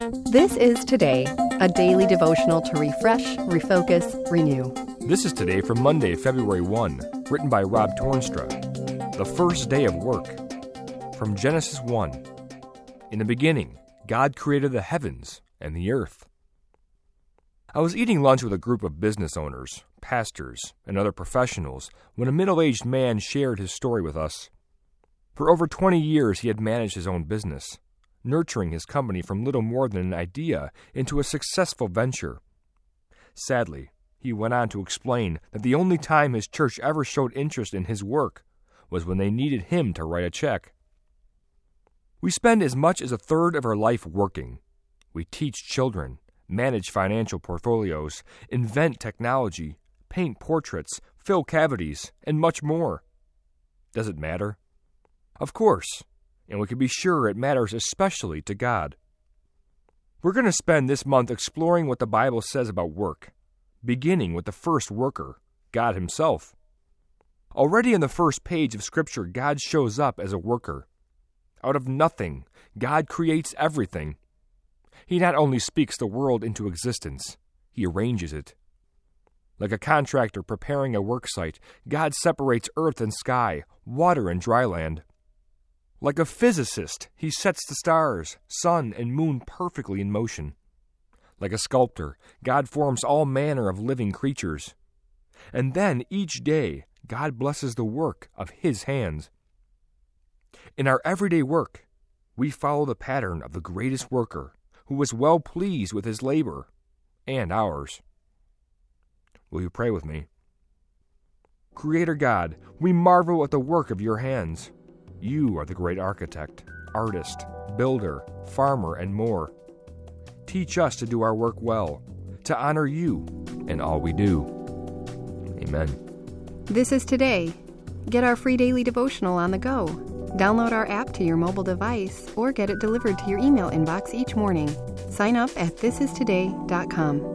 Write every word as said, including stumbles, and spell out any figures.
This is Today, a daily devotional to refresh, refocus, renew. This is Today for Monday, February first, written by Rob Tornstra. The first day of work. From Genesis one. In the beginning, God created the heavens and the earth. I was eating lunch with a group of business owners, pastors, and other professionals when a middle-aged man shared his story with us. For over twenty years, he had managed his own business, nurturing his company from little more than an idea into a successful venture. Sadly, he went on to explain that the only time his church ever showed interest in his work was when they needed him to write a check. We spend as much as a third of our life working. We teach children, manage financial portfolios, invent technology, paint portraits, fill cavities, and much more. Does it matter? Of course, and we can be sure it matters especially to God. We're going to spend this month exploring what the Bible says about work, beginning with the first worker, God Himself. Already in the first page of Scripture, God shows up as a worker. Out of nothing, God creates everything. He not only speaks the world into existence, He arranges it. Like a contractor preparing a work site, God separates earth and sky, water and dry land. Like a physicist, He sets the stars, sun, and moon perfectly in motion. Like a sculptor, God forms all manner of living creatures. And then, each day, God blesses the work of His hands. In our everyday work, we follow the pattern of the greatest worker, who was well pleased with his labor and ours. Will you pray with me? Creator God, we marvel at the work of your hands. You are the great architect, artist, builder, farmer, and more. Teach us to do our work well, to honor you in all we do. Amen. This is Today. Get our free daily devotional on the go. Download our app to your mobile device or get it delivered to your email inbox each morning. Sign up at this is today dot com.